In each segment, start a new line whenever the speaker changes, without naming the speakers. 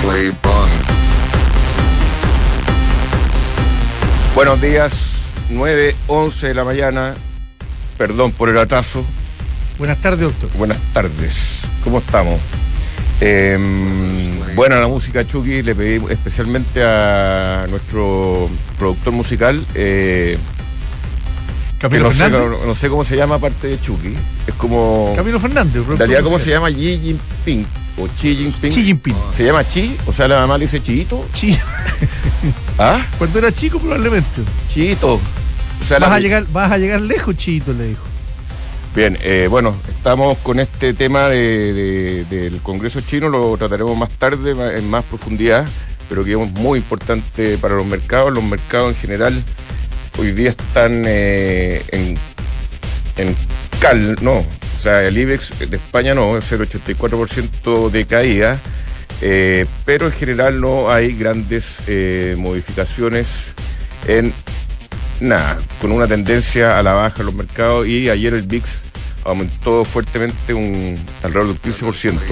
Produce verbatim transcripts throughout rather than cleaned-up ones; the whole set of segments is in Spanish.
play bond.
Buenos días, nueve once de la mañana. Perdón por el atraso.
Buenas tardes, doctor.
Buenas tardes. ¿Cómo estamos? Eh, buena la música, Chucky. Le pedí especialmente a nuestro productor musical, eh,
Camilo
no
Fernández.
Sé, no, no sé cómo se llama aparte de Chucky. Es como...
Camilo Fernández.
En realidad, ¿cómo se llama? Xi Jinping. O Xi Jinping.
Xi Jinping.
¿Se llama Chi? O sea, la mamá le dice Chiito.
Chi.
¿Ah?
Cuando era chico, probablemente.
Chiito. O sea,
vas,
la...
a llegar, vas a llegar lejos, Chiito, le dijo.
Bien, eh, bueno, estamos con este tema de, de, del Congreso chino, lo trataremos más tarde, en más profundidad, pero que es muy importante para los mercados. Los mercados en general hoy día están eh, en, en cal, no, o sea, el IBEX de España no, es el ochenta y cuatro por ciento de caída, eh, pero en general no hay grandes eh, modificaciones en nada, con una tendencia a la baja en los mercados, y ayer el V I X aumentó fuertemente un alrededor del quince por ciento.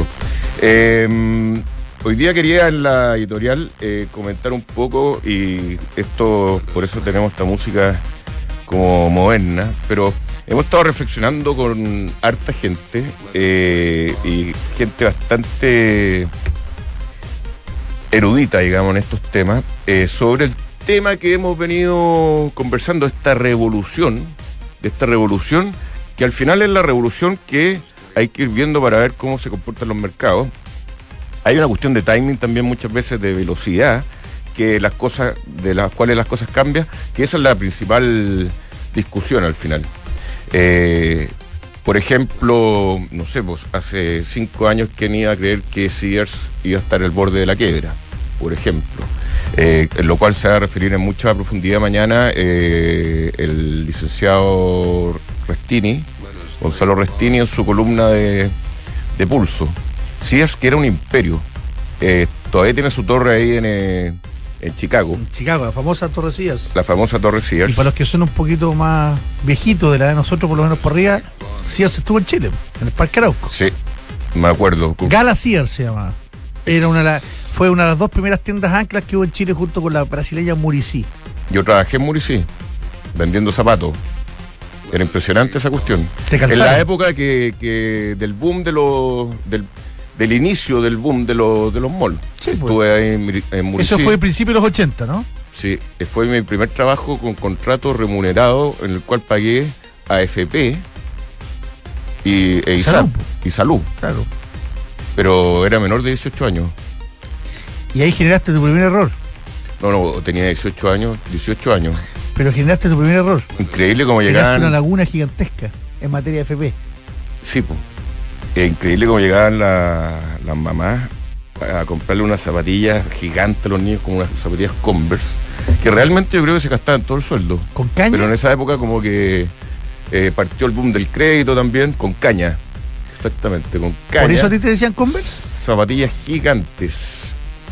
Eh, hoy día quería en la editorial eh, comentar un poco, y esto, por eso tenemos esta música como moderna, pero hemos estado reflexionando con harta gente eh, y gente bastante erudita, digamos, en estos temas, eh, sobre el tema que hemos venido conversando, esta revolución, de esta revolución, que al final es la revolución que hay que ir viendo para ver cómo se comportan los mercados. Hay una cuestión de timing también, muchas veces de velocidad, que las cosas, de las cuales las cosas cambian, que esa es la principal discusión al final. Eh, por ejemplo, no sé, pues hace cinco años, ¿quién iba a creer que Sears iba a estar al borde de la quiebra? Por ejemplo. Eh, en lo cual se va a referir en mucha profundidad mañana eh, el licenciado Restini, Gonzalo Restini, en su columna de, de Pulso. Sears, que era un imperio, eh, todavía tiene su torre ahí en, eh, en Chicago.
En Chicago, la famosa Torre Sears.
La famosa Torre Sears.
Y para los que son un poquito más viejitos de la de nosotros, por lo menos por arriba, Sears estuvo en Chile, en el Parque Arauco.
Sí, me acuerdo.
Gala Sears se llamaba. Era una de las... Fue una de las dos primeras tiendas anclas que hubo en Chile junto con la brasileña Muricy.
Yo trabajé en Muricy, vendiendo zapatos. Era impresionante esa cuestión.
¿Te
en la época que, que del boom de los... Del, del inicio del boom de los, de los malls.
Sí,
estuve
pues.
ahí en, en Muricy.
Eso fue a principios de los ochenta, ¿no?
Sí, fue mi primer trabajo con contrato remunerado, en el cual pagué A F P y, e I S A P y salud.
Claro.
Pero era menor de dieciocho años.
Y ahí generaste tu primer error.
No, no, tenía dieciocho años, dieciocho años.
Pero generaste tu primer error.
Increíble cómo
generaste
llegaban...
una laguna gigantesca en materia de F P.
Sí, pues. Es increíble cómo llegaban las la mamás a comprarle unas zapatillas gigantes a los niños, como unas zapatillas Converse, que realmente yo creo que se gastaban todo el sueldo.
¿Con caña?
Pero en esa época como que eh, partió el boom del crédito también, con caña. Exactamente, con caña.
¿Por eso a ti te decían Converse?
Zapatillas gigantes.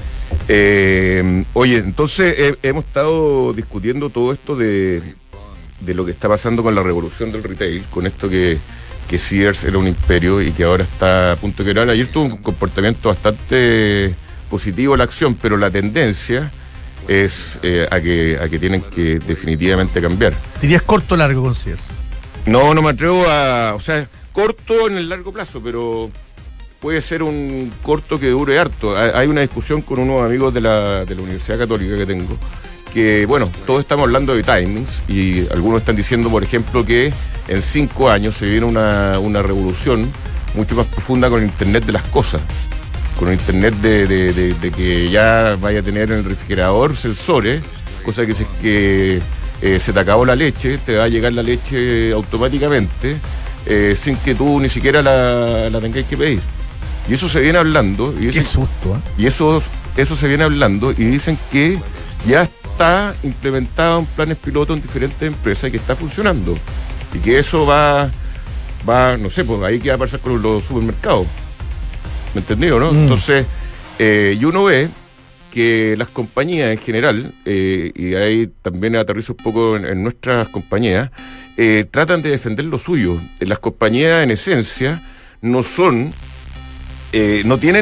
Eh, oye, entonces eh, hemos estado discutiendo todo esto de, de lo que está pasando con la revolución del retail, con esto que, que Sears era un imperio y que ahora está a punto de quebrar. Ayer tuvo un comportamiento bastante positivo la acción, pero la tendencia es eh, a, que, a que tienen que definitivamente cambiar.
¿Dirías corto o largo con Sears?
No, no me atrevo a... O sea, corto en el largo plazo, pero... puede ser un corto que dure harto. Hay una discusión con unos amigos de la, de la Universidad Católica que tengo, que bueno, todos estamos hablando de timings, y algunos están diciendo, por ejemplo, que en cinco años se viene una, una revolución mucho más profunda con el Internet de las cosas, con el Internet de, de, de, de que ya vaya a tener en el refrigerador sensores, cosa que si es que eh, se te acabó la leche, te va a llegar la leche automáticamente, eh, sin que tú ni siquiera la, la tengáis que pedir. Y eso se viene hablando. Y
Qué
eso,
susto, ¿eh?
Y eso, eso se viene hablando y dicen que ya está implementado en planes pilotos en diferentes empresas y que está funcionando. Y que eso va, va no sé, pues ahí qué va a pasar con los supermercados. ¿Me entendido, no? Mm. Entonces, eh, y uno ve que las compañías en general, eh, y ahí también aterrizo un poco en, en nuestras compañías, eh, tratan de defender lo suyo. Las compañías, en esencia, no son... Eh, no tienen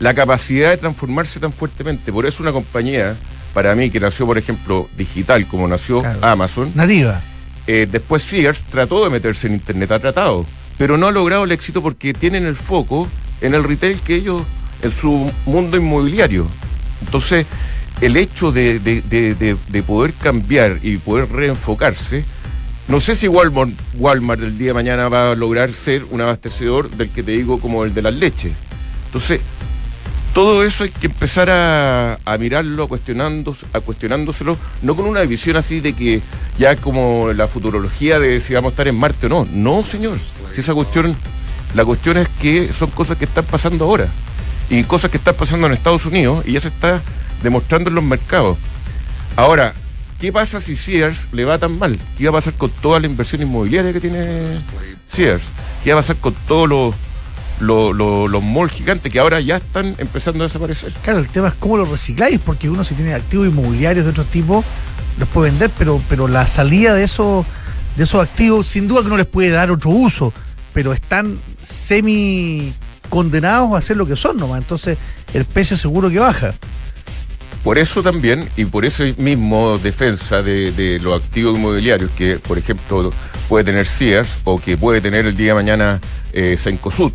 la capacidad de transformarse tan fuertemente. Por eso una compañía, para mí, que nació, por ejemplo, digital, como nació claro. Amazon.
Nativa.
Eh, después Sears trató de meterse en Internet, ha tratado, pero no ha logrado el éxito porque tienen el foco en el retail que ellos, en su mundo inmobiliario. Entonces, el hecho de, de, de, de, de poder cambiar y poder reenfocarse, no sé si Walmart, Walmart el día de mañana va a lograr ser un abastecedor del que te digo como el de las leches. Entonces, todo eso hay que empezar a, a mirarlo, a, cuestionando, a cuestionándoselo, no con una visión así de que ya como la futurología de si vamos a estar en Marte o no. No, señor. Si esa cuestión, la cuestión es que son cosas que están pasando ahora. Y cosas que están pasando en Estados Unidos y ya se está demostrando en los mercados. Ahora, ¿qué pasa si Sears le va tan mal? ¿Qué va a pasar con toda la inversión inmobiliaria que tiene Sears? ¿Qué va a pasar con todos los Los, los, los malls gigantes que ahora ya están empezando a desaparecer?
Claro, el tema es cómo los recicláis, porque uno si tiene activos inmobiliarios de otro tipo, los puede vender, pero, pero la salida de esos, de esos activos, sin duda que no les puede dar otro uso, pero están semi condenados a ser lo que son nomás, entonces el precio seguro que baja.
Por eso también, y por ese mismo defensa de, de los activos inmobiliarios que, por ejemplo, puede tener Sears o que puede tener el día de mañana eh, Cencosud,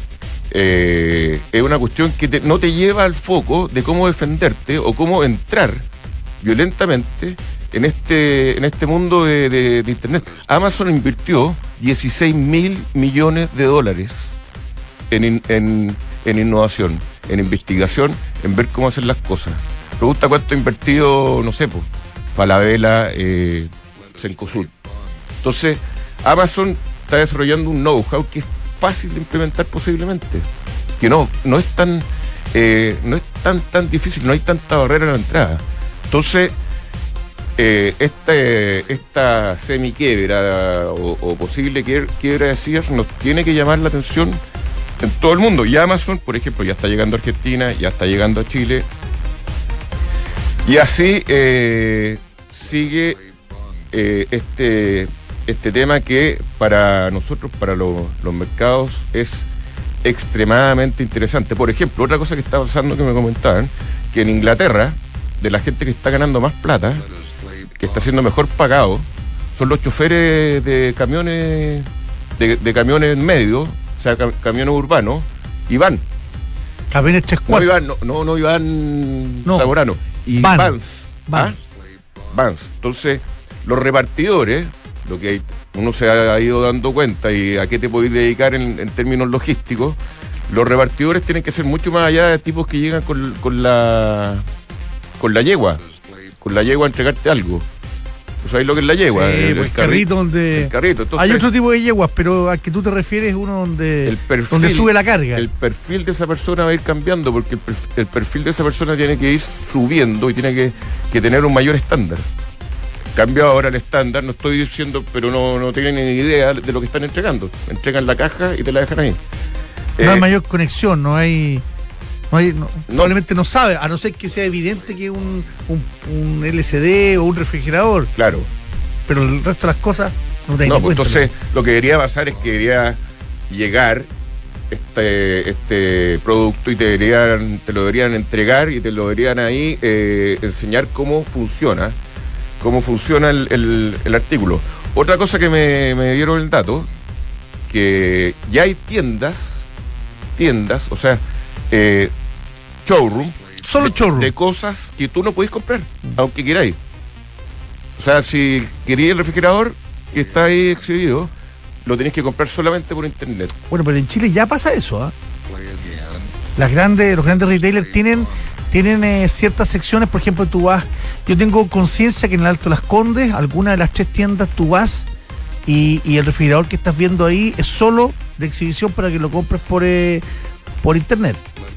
eh, es una cuestión que te, no te lleva al foco de cómo defenderte o cómo entrar violentamente en este, en este mundo de, de, de Internet. Amazon invirtió dieciséis mil millones de dólares en, en, en innovación, en investigación, en ver cómo hacer las cosas. Pregunta cuánto ha invertido, no sé, pues, Falabella, eh, Cencosud. Entonces, Amazon está desarrollando un know-how que es fácil de implementar posiblemente, que no, no es tan, eh, no es tan, tan difícil, no hay tanta barrera en la entrada. Entonces, eh, este, esta semi-quiebra o, o posible quiebra de Sears nos tiene que llamar la atención en todo el mundo. Y Amazon, por ejemplo, ya está llegando a Argentina, ya está llegando a Chile. Y así eh, sigue eh, este, este tema que para nosotros, para lo, los mercados, es extremadamente interesante. Por ejemplo, otra cosa que está pasando que me comentaban, que en Inglaterra, de la gente que está ganando más plata, que está siendo mejor pagado, son los choferes de camiones, de, de camiones medios, o sea, cam, camiones urbanos, y van.
Camiones tres cuartos.
No iban, no, no, no iban no. Zamorano. Y
Van.
Vans.
Vans.
¿Ah? Vans. Entonces, los repartidores, lo que uno se ha ido dando cuenta y a qué te podéis dedicar en, en términos logísticos, los repartidores tienen que ser mucho más allá de tipos que llegan con, con la con la yegua, con la yegua a entregarte algo. ¿Tú sabes lo que es la yegua?
Sí,
el,
el, el carrito donde...
El carrito. Entonces,
hay otro tipo de yeguas, pero al que tú te refieres uno donde,
el perfil,
donde sube la carga.
El perfil de esa persona va a ir cambiando porque el perfil, el perfil de esa persona tiene que ir subiendo y tiene que, que tener un mayor estándar. Cambia ahora el estándar, no estoy diciendo, pero no, no tienen ni idea de lo que están entregando. Entregan la caja y te la dejan ahí.
No
eh,
hay mayor conexión, no hay... No hay, no, no, probablemente no sabe, a no ser que sea evidente que un, un, un L C D o un refrigerador.
Claro.
Pero el resto de las cosas no te
No,
ni
pues
cuenta,
entonces
¿no?
Lo que debería pasar es que debería llegar este, este producto y te, deberían, te lo deberían entregar y te lo deberían ahí eh, enseñar cómo funciona, cómo funciona el, el, el artículo. Otra cosa que me, me dieron el dato, que ya hay tiendas, tiendas, o sea, eh, showroom,
solo
de,
showroom
de cosas que tú no podés comprar, mm. aunque queráis. O sea, si queréis el refrigerador que está ahí exhibido, lo tenéis que comprar solamente por internet.
Bueno, pero en Chile ya pasa eso, ¿ah? ¿eh? Las grandes, los grandes retailers tienen, tienen eh, ciertas secciones, por ejemplo, tú vas, yo tengo conciencia que en el Alto Las Condes, alguna de las tres tiendas tú vas y, y el refrigerador que estás viendo ahí es solo de exhibición para que lo compres por, eh, por internet.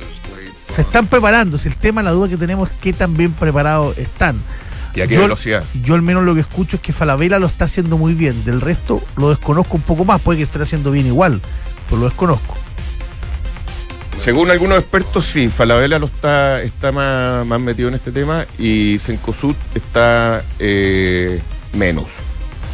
Se están preparando, si el tema, la duda que tenemos es qué tan bien preparados están.
¿Y a qué
yo,
velocidad?
Yo al menos lo que escucho es que Falabella lo está haciendo muy bien. Del resto lo desconozco un poco más. Puede que esté haciendo bien igual, pero lo desconozco.
Según algunos expertos, sí, Falabella lo está, está más, más metido en este tema y Cencosud está eh, menos.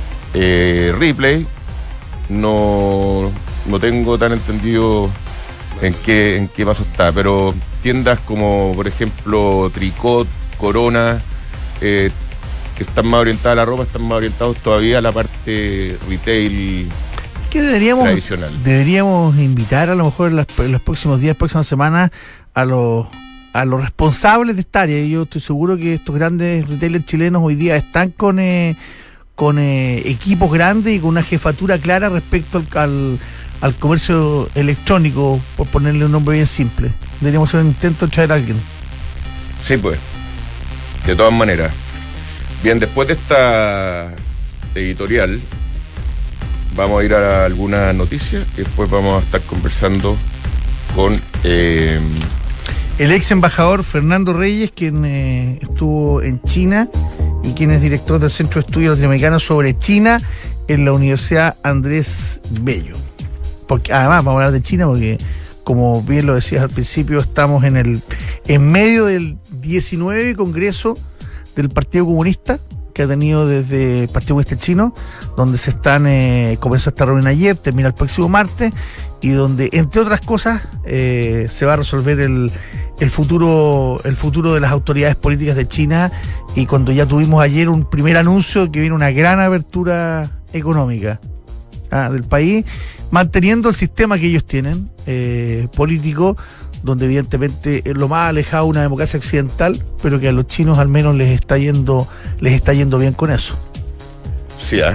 Eh, Ripley, no, no tengo tan entendido en qué, en qué paso está. Pero tiendas como, por ejemplo, Tricot, Corona, eh, que están más orientadas a la ropa, están más orientados todavía a la parte retail
que deberíamos,
tradicional.
Deberíamos invitar a lo mejor en, las, en los próximos días, próximas semanas, a los a los responsables de esta área. Y yo estoy seguro que estos grandes retailers chilenos hoy día están con eh, con eh, equipos grandes y con una jefatura clara respecto al, al, al comercio electrónico, por ponerle un nombre bien simple. Deberíamos hacer un intento de traer a alguien.
Sí, pues. De todas maneras. Bien, después de esta editorial, vamos a ir a alguna noticia y después vamos a estar conversando con eh,
el ex embajador Fernando Reyes, quien eh, estuvo en China y quien es director del Centro de Estudios Latinoamericanos sobre China en la Universidad Andrés Bello. Porque además vamos a hablar de China porque, como bien lo decías al principio, estamos en el en medio del diecinueve Congreso del Partido Comunista, que ha tenido desde el Partido Comunista Chino, donde se están eh, comenzó esta reunión ayer, termina el próximo martes, y donde, entre otras cosas, eh, se va a resolver el, el futuro el futuro de las autoridades políticas de China, y cuando ya tuvimos ayer un primer anuncio que viene una gran apertura económica ah, del país, manteniendo el sistema que ellos tienen, eh, político, donde evidentemente es lo más alejado de una democracia occidental, pero que a los chinos al menos les está yendo les está yendo bien con eso.
Sí, ¿eh?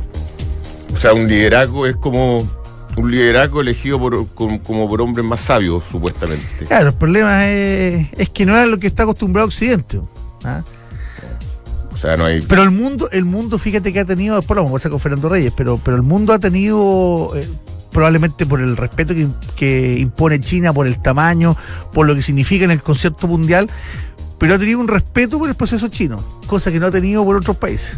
O sea, un liderazgo es como un liderazgo elegido por como, como por hombres más sabios, supuestamente.
Claro, el problema es, es que no es lo que está acostumbrado Occidente. ¿Ah?
O sea, no hay...
Pero el mundo, el mundo, fíjate que ha tenido, después lo vamos a conversar con Fernando Reyes, pero, pero el mundo ha tenido... Eh, probablemente por el respeto que, que impone China, por el tamaño, por lo que significa en el concierto mundial, pero ha tenido un respeto por el proceso chino, cosa que no ha tenido por otros países.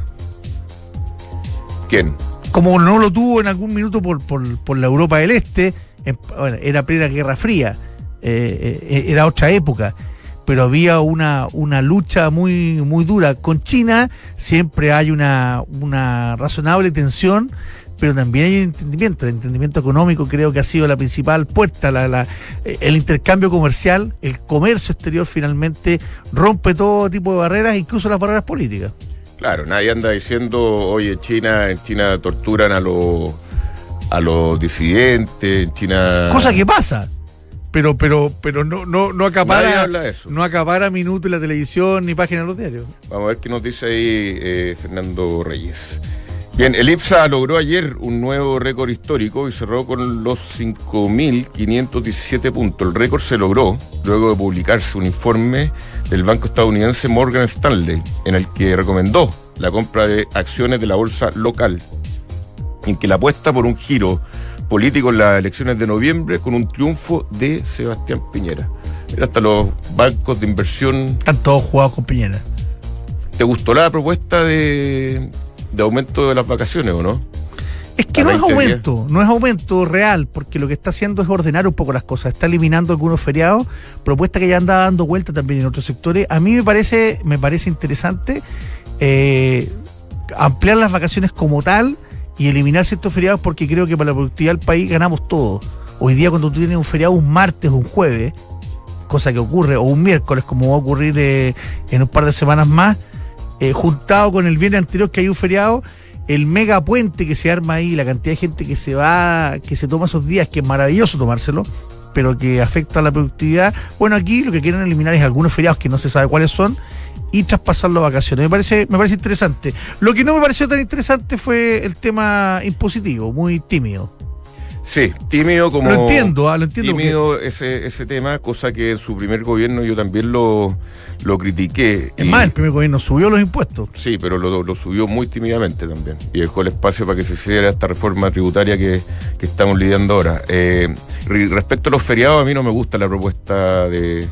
¿Quién?
Como no lo tuvo en algún minuto por, por, por la Europa del Este, en, bueno, era plena Guerra Fría, eh, eh, era otra época, pero había una, una lucha muy, muy dura. Con China siempre hay una, una razonable tensión, pero también hay entendimiento. El entendimiento económico creo que ha sido la principal puerta, la, la, el intercambio comercial, el comercio exterior finalmente rompe todo tipo de barreras, incluso las barreras políticas.
Claro, nadie anda diciendo, oye, China, en China torturan a los a los disidentes, en China...
Cosa que pasa, pero pero pero no no no acapara
de eso.
No acapara minutos en la televisión ni páginas de los diarios.
Vamos a ver qué nos dice ahí eh, Fernando Reyes. Bien, el IPSA logró ayer un nuevo récord histórico y cerró con los cinco mil quinientos diecisiete puntos. El récord se logró luego de publicarse un informe del banco estadounidense Morgan Stanley, en el que recomendó la compra de acciones de la bolsa local, en que la apuesta por un giro político en las elecciones de noviembre con un triunfo de Sebastián Piñera. Mira, hasta los bancos de inversión...
Están todos jugados con Piñera.
¿Te gustó la propuesta de... de aumento de las vacaciones o no?
Es que no es aumento, días. no es aumento real, porque lo que está haciendo es ordenar un poco las cosas, está eliminando algunos feriados, propuesta que ya anda dando vuelta también en otros sectores. A mí me parece, me parece interesante eh, ampliar las vacaciones como tal y eliminar ciertos feriados, porque creo que para la productividad del país ganamos todo. Hoy día, cuando tú tienes un feriado un martes o un jueves, cosa que ocurre, o un miércoles, como va a ocurrir eh, en un par de semanas más, Eh, juntado con el viernes anterior que hay un feriado, el mega puente que se arma ahí, la cantidad de gente que se va, que se toma esos días, que es maravilloso tomárselo, pero que afecta a la productividad. Bueno, aquí lo que quieren eliminar es algunos feriados que no se sabe cuáles son y traspasarlo a vacaciones. Me parece, me parece interesante. Lo que no me pareció tan interesante fue el tema impositivo, muy tímido.
Sí, tímido como...
Lo entiendo, ah, lo entiendo.
Tímido porque... ese, ese tema, cosa que en su primer gobierno yo también lo, lo critiqué.
Es
y...
más, el primer gobierno subió los impuestos.
Sí, pero lo, lo subió muy tímidamente también. Y dejó el espacio para que se hiciera esta reforma tributaria que, que estamos lidiando ahora. Eh, respecto a los feriados, a mí no me gusta la propuesta de,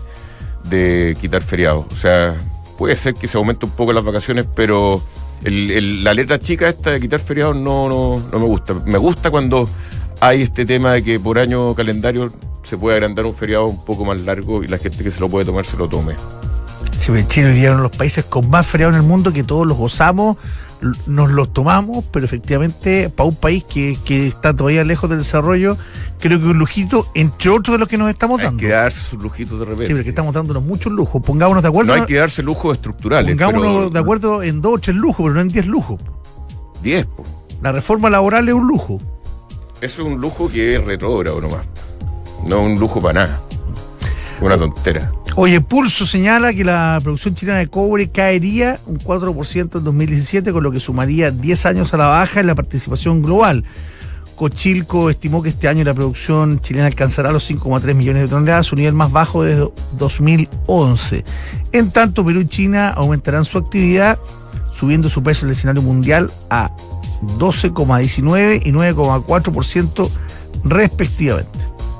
de quitar feriados. O sea, puede ser que se aumente un poco las vacaciones, pero el, el, la letra chica esta de quitar feriados no, no, no me gusta. Me gusta cuando... hay este tema de que por año calendario se puede agrandar un feriado un poco más largo y la gente que se lo puede tomar se lo tome.
Sí, Chile hoy día es uno de los países con más feriados en el mundo, que todos los gozamos nos los tomamos, pero efectivamente para un país que, que está todavía lejos del desarrollo, creo que un lujito, entre otros de los que nos estamos dando.
Hay que darse sus lujitos de repente.
Sí, porque estamos dándonos muchos lujos. Pongámonos de acuerdo.
No hay que darse lujos estructurales.
Pongámonos
pero...
de acuerdo en dos o tres lujos, pero no en diez lujos.
Diez, pues.
La reforma laboral es un lujo.
Eso es un lujo que es retrógrado nomás. No un lujo para nada. Una tontera.
Oye, Pulso señala que la producción chilena de cobre caería un cuatro por ciento en dos mil diecisiete, con lo que sumaría diez años a la baja en la participación global. Cochilco estimó que este año la producción chilena alcanzará los cinco coma tres millones de toneladas, su nivel más bajo desde dos mil once. En tanto, Perú y China aumentarán su actividad, subiendo su peso en el escenario mundial a doce coma diecinueve y nueve coma cuatro por ciento respectivamente.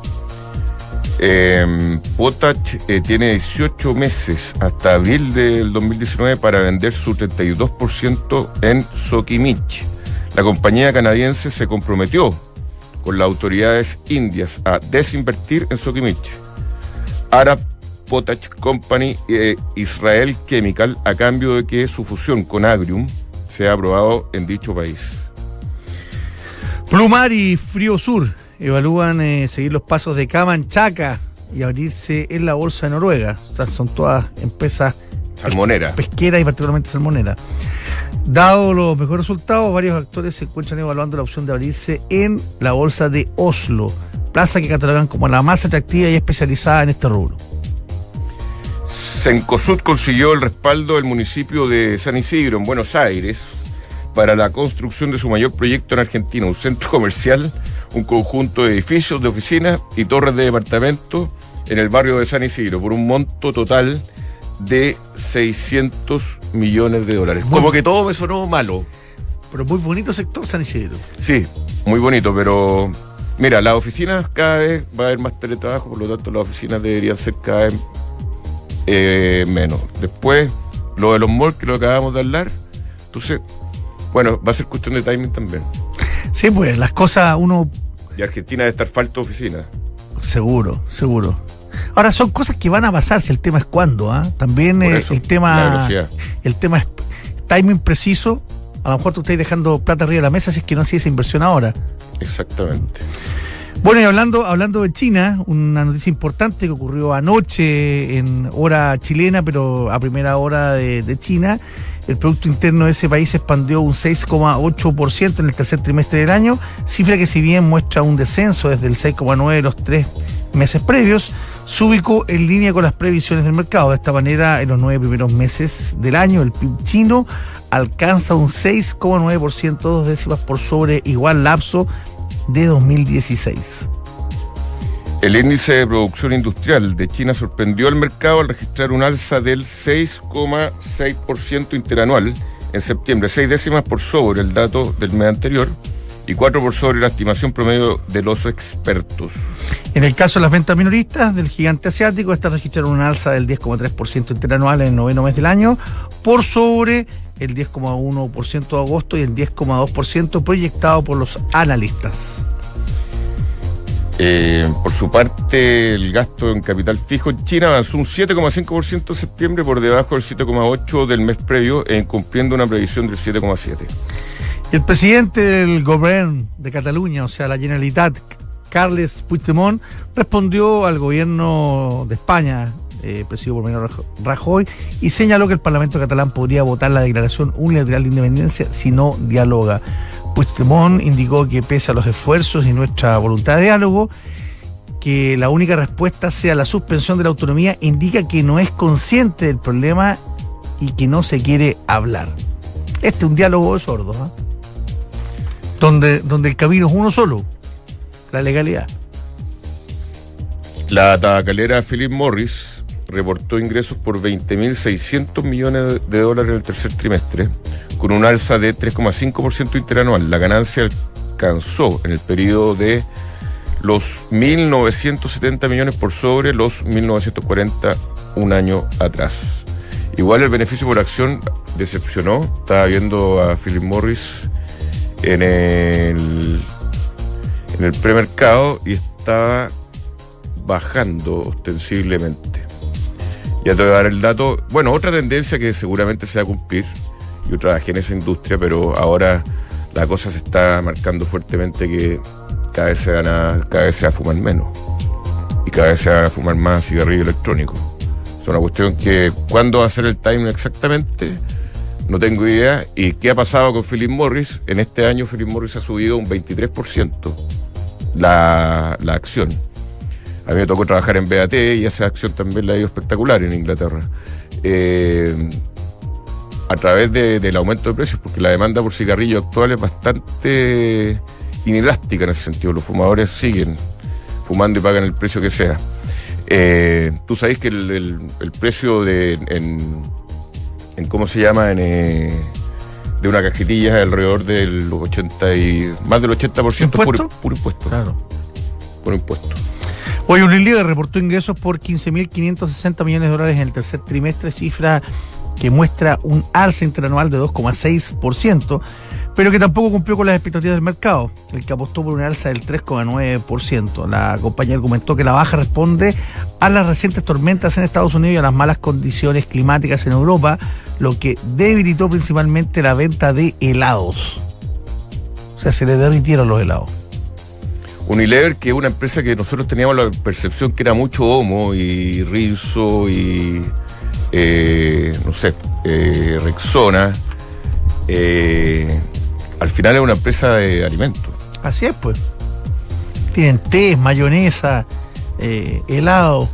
Eh, Potash eh, tiene dieciocho meses hasta abril del dos mil diecinueve para vender su treinta y dos por ciento en Sokimich. La compañía canadiense se comprometió con las autoridades indias a desinvertir en Sokimich. Arab Potash Company e Israel Chemical, a cambio de que su fusión con Agrium sea aprobado en dicho país.
Plumar y Frío Sur evalúan eh, seguir los pasos de Camanchaca y abrirse en la bolsa de Noruega. O sea, son todas empresas
salmoneras,
pesqueras y particularmente salmoneras. Dado los mejores resultados, varios actores se encuentran evaluando la opción de abrirse en la bolsa de Oslo, plaza que catalogan como la más atractiva y especializada en este rubro.
Cencosud consiguió el respaldo del municipio de San Isidro, en Buenos Aires, para la construcción de su mayor proyecto en Argentina, un centro comercial, un conjunto de edificios de oficinas y torres de departamentos en el barrio de San Isidro, por un monto total de seiscientos millones de dólares. Muy, como que todo me sonó malo.
Pero muy bonito sector San Isidro.
Sí, muy bonito, pero mira, las oficinas cada vez va a haber más teletrabajo, por lo tanto las oficinas deberían ser cada vez eh, menos. Después, lo de los malls que lo acabamos de hablar, entonces, bueno, va a ser cuestión de timing también.
Sí, pues las cosas uno...
Y Argentina debe estar falta de oficinas.
Seguro, seguro. Ahora, son cosas que van a pasar, si el tema es cuándo, ¿ah? ¿eh? También eh, eso, el tema el tema es timing preciso. A lo mejor tú estás dejando plata arriba de la mesa si es que no hacía esa inversión ahora.
Exactamente.
Bueno, y hablando, hablando de China, una noticia importante que ocurrió anoche en hora chilena, pero a primera hora de, de China. El Producto Interno de ese país se expandió un seis coma ocho por ciento en el tercer trimestre del año, cifra que si bien muestra un descenso desde el seis coma nueve por ciento de los tres meses previos, se ubicó en línea con las previsiones del mercado. De esta manera, en los nueve primeros meses del año, el P I B chino alcanza un seis coma nueve por ciento, dos décimas por sobre igual lapso de dos mil dieciséis.
El índice de producción industrial de China sorprendió al mercado al registrar un alza del seis coma seis por ciento interanual en septiembre, seis décimas por sobre el dato del mes anterior y cuatro por sobre la estimación promedio de los expertos.
En el caso de las ventas minoristas del gigante asiático, estas registraron un alza del diez coma tres por ciento interanual en el noveno mes del año, por sobre el diez coma uno por ciento de agosto y el diez coma dos por ciento proyectado por los analistas.
Eh, por su parte, el gasto en capital fijo en China avanzó un siete coma cinco por ciento en septiembre, por debajo del siete coma ocho por ciento del mes previo, e incumpliendo una previsión del siete coma siete por ciento.
El presidente del gobierno de Cataluña, o sea, la Generalitat, Carles Puigdemont, respondió al gobierno de España, eh, presidido por Mariano Rajoy, y señaló que el Parlamento catalán podría votar la declaración unilateral de independencia si no dialoga. Puigdemont indicó que pese a los esfuerzos y nuestra voluntad de diálogo, que la única respuesta sea la suspensión de la autonomía indica que no es consciente del problema y que no se quiere hablar. Este es un diálogo de sordos, ¿eh? donde, donde el camino es uno solo, la legalidad.
La tabacalera Philip Morris reportó ingresos por veinte mil seiscientos millones de dólares en el tercer trimestre, con un alza de tres coma cinco por ciento interanual. La ganancia alcanzó en el periodo de los mil novecientos setenta millones por sobre los mil novecientos cuarenta un año atrás. Igual el beneficio por acción decepcionó. Estaba viendo a Philip Morris en el, en el premercado y estaba bajando ostensiblemente. Ya te voy a dar el dato. Bueno, otra tendencia que seguramente se va a cumplir, Yo trabajé en esa industria, pero ahora la cosa se está marcando fuertemente que cada vez se van a, cada vez se va a fumar menos. Y cada vez se va a fumar más cigarrillo electrónico. Es una cuestión que, ¿cuándo va a ser el timing exactamente? No tengo idea. ¿Y qué ha pasado con Philip Morris? En este año Philip Morris ha subido un veintitrés por ciento la, la acción. A mí me tocó trabajar en B A T y esa acción también la ha ido espectacular en Inglaterra. Eh, a través de, del aumento de precios, porque la demanda por cigarrillo actual es bastante inelástica en ese sentido. Los fumadores siguen fumando y pagan el precio que sea. Eh, tú sabés que el, el, el precio de en, en ¿cómo se llama? En, eh, de una cajetilla es alrededor del ochenta y más del ochenta por ciento puro, puro impuesto.
Claro.
Puro impuesto.
Hoy Unilever reportó ingresos por quince mil quinientos sesenta millones de dólares en el tercer trimestre, cifra que muestra un alza interanual de dos coma seis por ciento, pero que tampoco cumplió con las expectativas del mercado, el que apostó por una alza del tres coma nueve por ciento. La compañía argumentó que la baja responde a las recientes tormentas en Estados Unidos y a las malas condiciones climáticas en Europa, lo que debilitó principalmente la venta de helados. O sea, se le derritieron los helados.
Unilever, que es una empresa que nosotros teníamos la percepción que era mucho Omo y Rizzo y eh, no sé, eh, Rexona, eh, al final es una empresa de alimentos.
Así es, pues. Tienen té, mayonesa, eh, helado.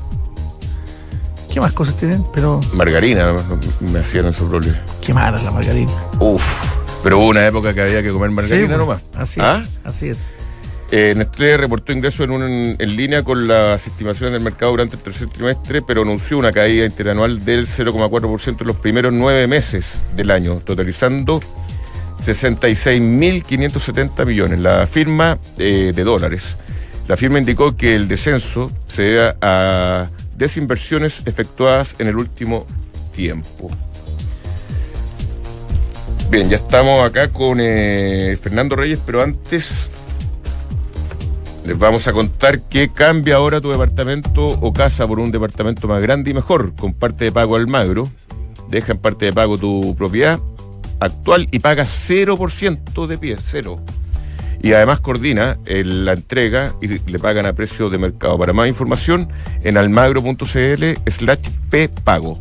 ¿Qué más cosas tienen? Pero
margarina me hacían esos roles.
Qué mala la margarina.
Uf, pero hubo una época que había que comer margarina, sí, nomás.
Así,
¿Ah?
así es.
Eh, Nestlé reportó ingresos en, un, en línea con las estimaciones del mercado durante el tercer trimestre, pero anunció una caída interanual del cero coma cuatro por ciento en los primeros nueve meses del año, totalizando sesenta y seis mil quinientos setenta millones la firma eh, de dólares. La firma indicó que el descenso se debe a desinversiones efectuadas en el último tiempo. Bien, ya estamos acá con eh, Fernando Reyes, pero antes les vamos a contar que cambia ahora tu departamento o casa por un departamento más grande y mejor, con parte de pago Almagro. Deja en parte de pago tu propiedad actual y paga cero por ciento de pie, cero. Y además coordina el, la entrega y le pagan a precio de mercado. Para más información, en almagro.cl slash ppago.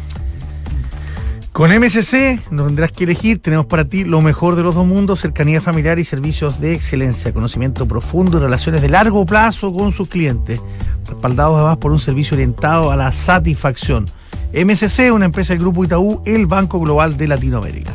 Con M S C no tendrás que elegir, tenemos para ti lo mejor de los dos mundos, cercanía familiar y servicios de excelencia, conocimiento profundo y relaciones de largo plazo con sus clientes, respaldados además por un servicio orientado a la satisfacción. M S C, una empresa del Grupo Itaú, el Banco Global de Latinoamérica.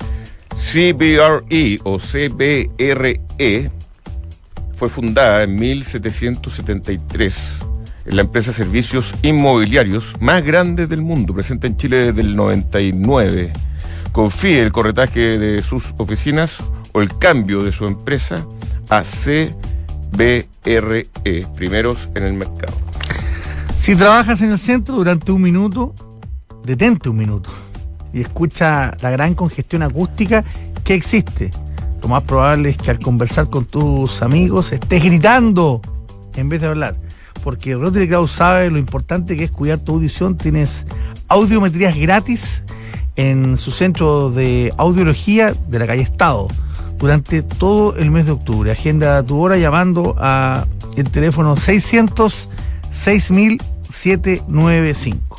C B R E o C B R E fue fundada en mil setecientos setenta y tres. Es la empresa de servicios inmobiliarios más grande del mundo, presente en Chile desde el noventa y nueve. Confíe el corretaje de sus oficinas o el cambio de su empresa a C B R E, primeros en el mercado.
Si trabajas en el centro durante un minuto, detente un minuto y escucha la gran congestión acústica que existe. Lo más probable es que al conversar con tus amigos estés gritando en vez de hablar. Porque Rotary Crowd sabe lo importante que es cuidar tu audición. Tienes audiometrías gratis en su centro de audiología de la calle Estado durante todo el mes de octubre. Agenda tu hora llamando a el teléfono seiscientos seis mil setecientos noventa y cinco.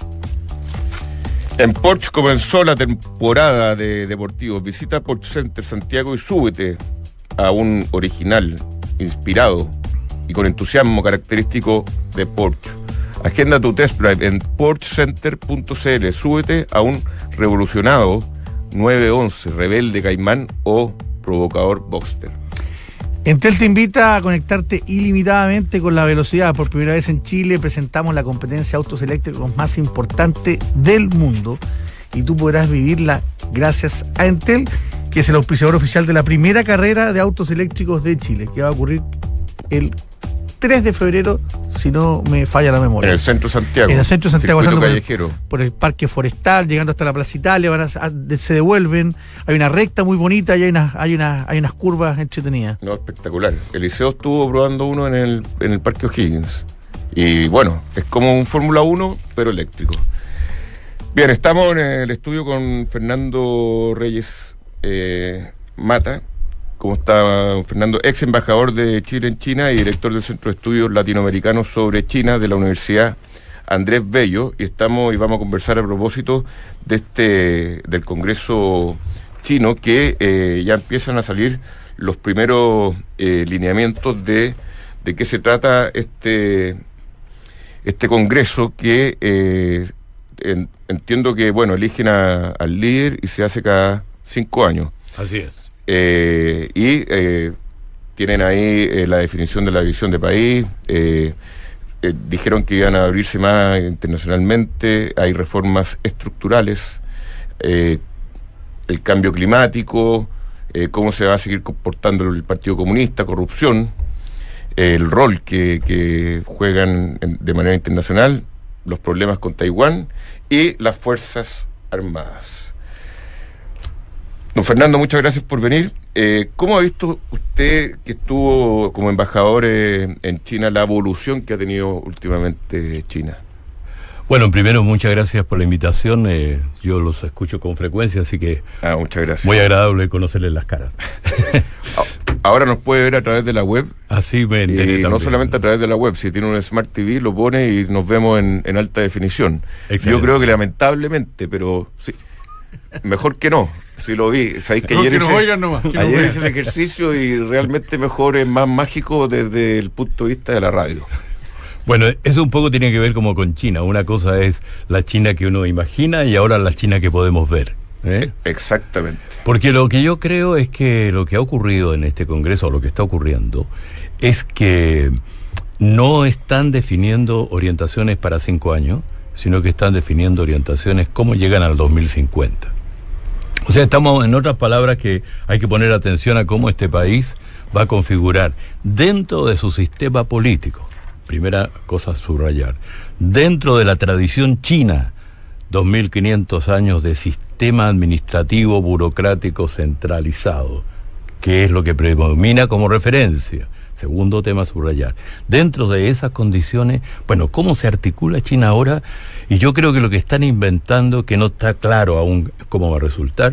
En Porsche comenzó la temporada de deportivos. Visita Porsche Center Santiago y súbete a un original inspirado y con entusiasmo característico de Porsche. Agenda tu test drive en porsche center punto c l. Súbete a un revolucionado nueve once, Rebelde Caimán o Provocador Boxster.
Entel te invita a conectarte ilimitadamente con la velocidad. Por primera vez en Chile presentamos la competencia de autos eléctricos más importante del mundo y tú podrás vivirla gracias a Entel, que es el auspiciador oficial de la primera carrera de autos eléctricos de Chile, que va a ocurrir el tres de febrero, si no me falla la memoria.
En el centro de Santiago.
En el centro de Santiago,
Circuito
pasando
callejero.
Por, por el Parque Forestal, llegando hasta la Plaza Italia, van a, a, se devuelven. Hay una recta muy bonita y hay unas, hay unas, hay unas curvas entretenidas.
No, espectacular. Eliseo estuvo probando uno en el, en el Parque O'Higgins. Y bueno, es como un Fórmula uno, pero eléctrico. Bien, estamos en el estudio con Fernando Reyes eh, Mata. ¿Cómo está, Fernando? Ex embajador de Chile en China y director del Centro de Estudios Latinoamericanos sobre China de la Universidad Andrés Bello. Y estamos y vamos a conversar a propósito de este del Congreso chino, que eh, ya empiezan a salir los primeros eh, lineamientos de, de qué se trata este, este Congreso que eh, en, entiendo que, bueno, eligen a, al líder y se hace cada cinco años.
Así es.
Eh, y eh, tienen ahí eh, la definición de la visión de país, eh, eh, dijeron que iban a abrirse más internacionalmente, hay reformas estructurales, eh, el cambio climático, eh, cómo se va a seguir comportando el Partido Comunista, corrupción, eh, el rol que, que juegan en, de manera internacional, los problemas con Taiwán y las Fuerzas Armadas. Don Fernando, muchas gracias por venir. Eh, ¿Cómo ha visto usted, que estuvo como embajador eh, en China, la evolución que ha tenido últimamente China?
Bueno, primero, muchas gracias por la invitación. Eh, yo los escucho con frecuencia, así que...
Ah, muchas gracias.
Muy agradable conocerles las caras.
Ahora nos puede ver a través de la web.
Así me enteré
y no solamente a través de la web, si tiene un Smart T V lo pone y nos vemos en, en alta definición. Excelente. Yo creo que lamentablemente, pero sí, mejor que no. Sí lo vi, sabéis que no, ayer, que hice, oigan nomás, que ayer hice el ejercicio y realmente mejor es más mágico desde el punto de vista de la radio.
Bueno, eso un poco tiene que ver como con China. Una cosa es la China que uno imagina y ahora la China que podemos ver, ¿eh?
Exactamente.
Porque lo que yo creo es que lo que ha ocurrido en este Congreso, o lo que está ocurriendo, es que no están definiendo orientaciones para cinco años, sino que están definiendo orientaciones cómo llegan al dos mil cincuenta. O sea, estamos, en otras palabras, que hay que poner atención a cómo este país va a configurar dentro de su sistema político. Primera cosa a subrayar. Dentro de la tradición china, dos mil quinientos años de sistema administrativo burocrático centralizado, que es lo que predomina como referencia. Segundo tema a subrayar. Dentro de esas condiciones, bueno, ¿cómo se articula China ahora? Y yo creo que lo que están inventando, que no está claro aún cómo va a resultar,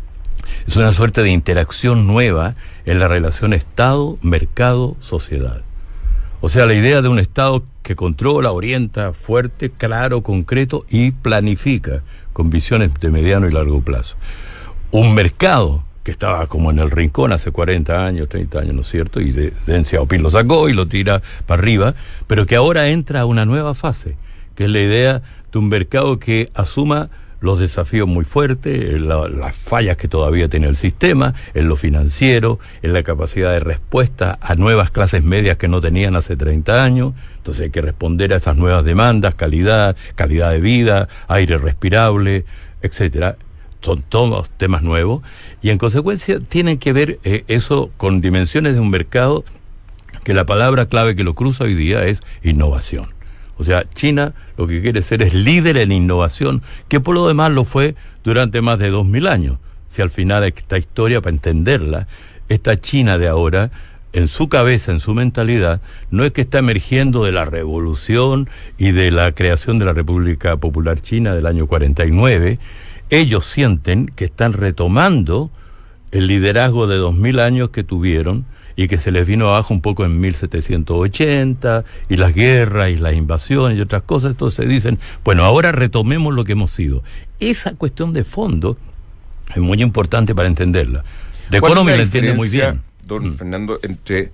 es una suerte de interacción nueva en la relación Estado, mercado, sociedad. O sea, la idea de un Estado que controla, orienta, fuerte, claro, concreto y planifica con visiones de mediano y largo plazo. Un mercado que estaba como en el rincón hace cuarenta años, treinta años, ¿no es cierto? Y de, Deng Xiaoping lo sacó y lo tira para arriba, pero que ahora entra a una nueva fase, que es la idea de un mercado que asuma los desafíos muy fuertes, la, las fallas que todavía tiene el sistema, en lo financiero, en la capacidad de respuesta a nuevas clases medias que no tenían hace treinta años, entonces hay que responder a esas nuevas demandas, calidad, calidad de vida, aire respirable, etcétera. Son todos temas nuevos y en consecuencia tienen que ver eh, eso con dimensiones de un mercado que la palabra clave que lo cruza hoy día es innovación. O sea, China lo que quiere ser es líder en innovación, que por lo demás lo fue durante más de dos mil años. Si al final esta historia, para entenderla, esta China de ahora, en su cabeza, en su mentalidad, no es que está emergiendo de la revolución y de la creación de la República Popular China del año cuarenta y nueve, ellos sienten que están retomando el liderazgo de dos mil años que tuvieron y que se les vino abajo un poco en mil setecientos ochenta, y las guerras y las invasiones y otras cosas. Entonces dicen, bueno, ahora retomemos lo que hemos sido. Esa cuestión de fondo es muy importante para entenderla. De Economía la entiende muy bien.
Don mm. Fernando, entre...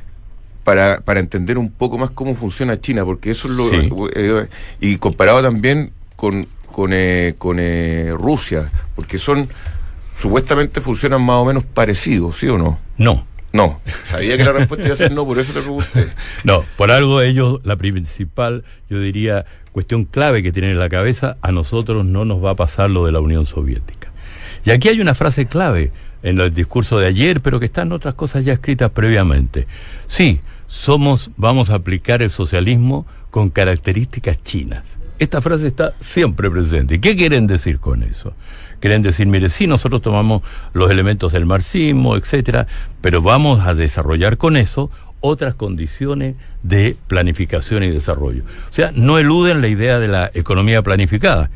Para, para entender un poco más cómo funciona China, porque eso es lo... Sí. Eh, y comparado también con... con, eh, con eh, Rusia, porque son, supuestamente funcionan más o menos parecidos, ¿sí o no?
No.
No, sabía que la respuesta iba a ser no, por eso le pregunté.
No, por algo ellos, la principal, yo diría, cuestión clave que tienen en la cabeza, a nosotros no nos va a pasar lo de la Unión Soviética. Y aquí hay una frase clave en el discurso de ayer, pero que están otras cosas ya escritas previamente. Sí, somos, vamos a aplicar el socialismo con características chinas. Esta frase está siempre presente. ¿Y qué quieren decir con eso? Quieren decir, mire, sí, nosotros tomamos los elementos del marxismo, etcétera, pero vamos a desarrollar con eso otras condiciones de planificación y desarrollo. O sea, no eluden la idea de la economía planificada,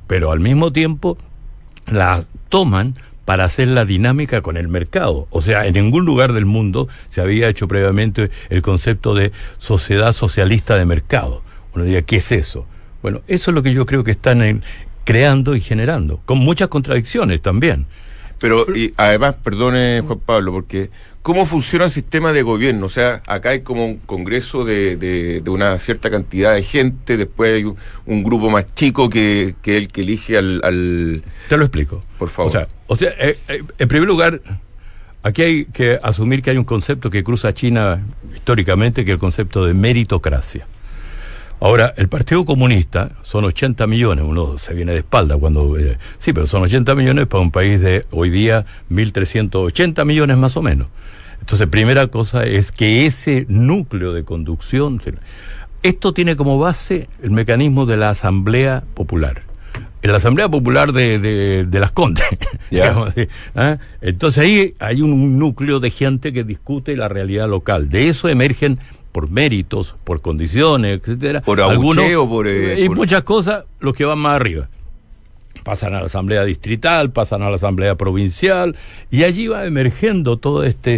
pero al mismo tiempo la toman para hacer la dinámica con el mercado. O sea, en ningún lugar del mundo se había hecho previamente el concepto de sociedad socialista de mercado. Uno diría, ¿qué es eso? Bueno, eso es lo que yo creo que están en, creando y generando, con muchas contradicciones también.
Pero, y además, perdone Juan Pablo, porque ¿cómo funciona el sistema de gobierno? O sea, acá hay como un congreso de, de, de una cierta cantidad de gente, después hay un, un grupo más chico que, que el que elige al, al...
Te lo explico.
Por favor.
O sea, o sea eh, eh, en primer lugar, aquí hay que asumir que hay un concepto que cruza China históricamente, que es el concepto de meritocracia. Ahora, el Partido Comunista son ochenta millones, uno se viene de espalda cuando... Eh, sí, pero son ochenta millones para un país de hoy día mil trescientos ochenta millones más o menos. Entonces, primera cosa es que ese núcleo de conducción... Esto tiene como base el mecanismo de la Asamblea Popular. En la Asamblea Popular de, de, de Las Condes. Digamos, ¿eh? Entonces ahí hay un núcleo de gente que discute la realidad local. De eso emergen... por méritos, por condiciones, etcétera.
Por abucheo, por... Eh,
y
por...
muchas cosas, los que van más arriba. Pasan a la asamblea distrital, pasan a la asamblea provincial, y allí va emergiendo todo este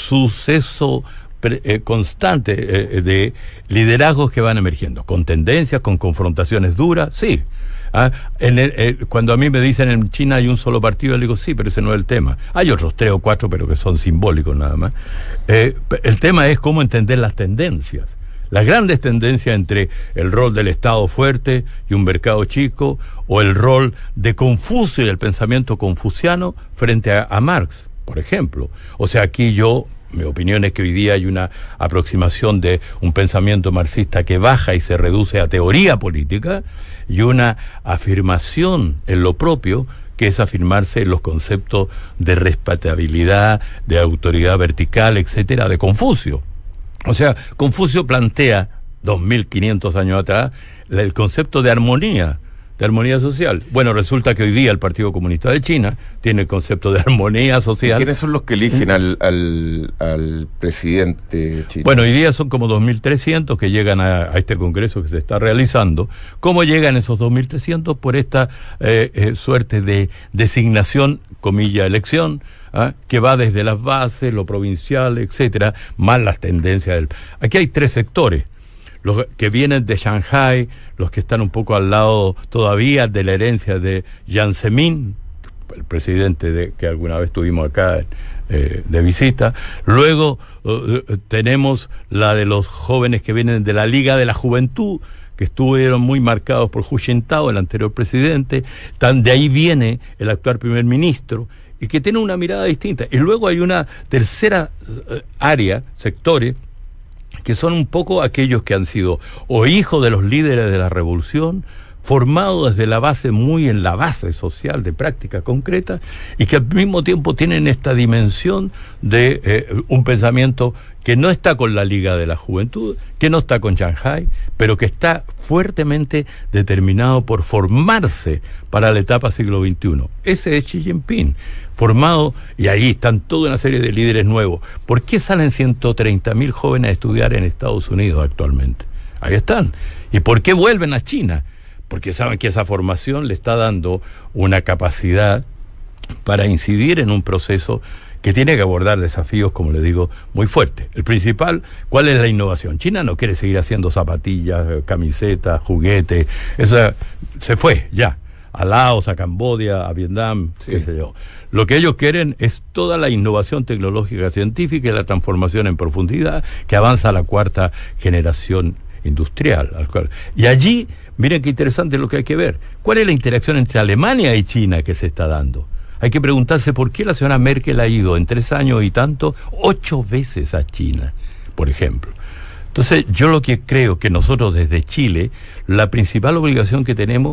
suceso pre, eh, constante eh, de liderazgos que van emergiendo, con tendencias, con confrontaciones duras, sí. Ah, en el, eh, cuando a mí me dicen en China hay un solo partido, le digo sí, pero ese no es el tema. Hay otros tres o cuatro, pero que son simbólicos nada más. Eh, el tema es cómo entender las tendencias. Las grandes tendencias entre el rol del Estado fuerte y un mercado chico, o el rol de Confucio y el pensamiento confuciano frente a, a Marx, por ejemplo. O sea, aquí yo... Mi opinión es que hoy día hay una aproximación de un pensamiento marxista que baja y se reduce a teoría política, y una afirmación en lo propio, que es afirmarse en los conceptos de respetabilidad, de autoridad vertical, etcétera, de Confucio. O sea, Confucio plantea, dos mil quinientos años atrás, el concepto de armonía, de armonía social. Bueno, resulta que hoy día el Partido Comunista de China tiene el concepto de armonía social.
¿Quiénes son los que eligen al, al, al presidente chino?
Bueno, hoy día son como dos mil trescientos que llegan a, a este congreso que se está realizando. ¿Cómo llegan esos dos mil trescientos? Por esta eh, eh, suerte de designación, comilla, elección, ¿ah? Que va desde las bases, lo provincial, etcétera, más las tendencias del... Aquí hay tres sectores. Los que vienen de Shanghái, los que están un poco al lado todavía de la herencia de Jiang Zemin, el presidente de, que alguna vez tuvimos acá eh, de visita. Luego uh, tenemos la de los jóvenes que vienen de la Liga de la Juventud, que estuvieron muy marcados por Hu Jintao, el anterior presidente. Tan de ahí viene el actual primer ministro, y que tiene una mirada distinta. Y luego hay una tercera uh, área, sectores, que son un poco aquellos que han sido o hijos de los líderes de la revolución, formados desde la base, muy en la base social de práctica concreta, y que al mismo tiempo tienen esta dimensión de eh, un pensamiento que no está con la Liga de la Juventud, que no está con Shanghái, pero que está fuertemente determinado por formarse para la etapa siglo veintiuno. Ese es Xi Jinping, formado, y ahí están toda una serie de líderes nuevos. ¿Por qué salen ciento treinta mil jóvenes a estudiar en Estados Unidos actualmente? Ahí están. ¿Y por qué vuelven a China? Porque saben que esa formación le está dando una capacidad para incidir en un proceso que tiene que abordar desafíos, como le digo, muy fuertes. El principal, ¿cuál es la innovación? China no quiere seguir haciendo zapatillas, camisetas, juguetes. Eso se fue ya. A Laos, a Camboya, a Vietnam, sí. Qué sé yo. Lo que ellos quieren es toda la innovación tecnológica científica y la transformación en profundidad que avanza a la cuarta generación industrial. Y allí, miren qué interesante lo que hay que ver. ¿Cuál es la interacción entre Alemania y China que se está dando? Hay que preguntarse por qué la señora Merkel ha ido en tres años y tanto, ocho veces a China, por ejemplo. Entonces, yo lo que creo que nosotros desde Chile, la principal obligación que tenemos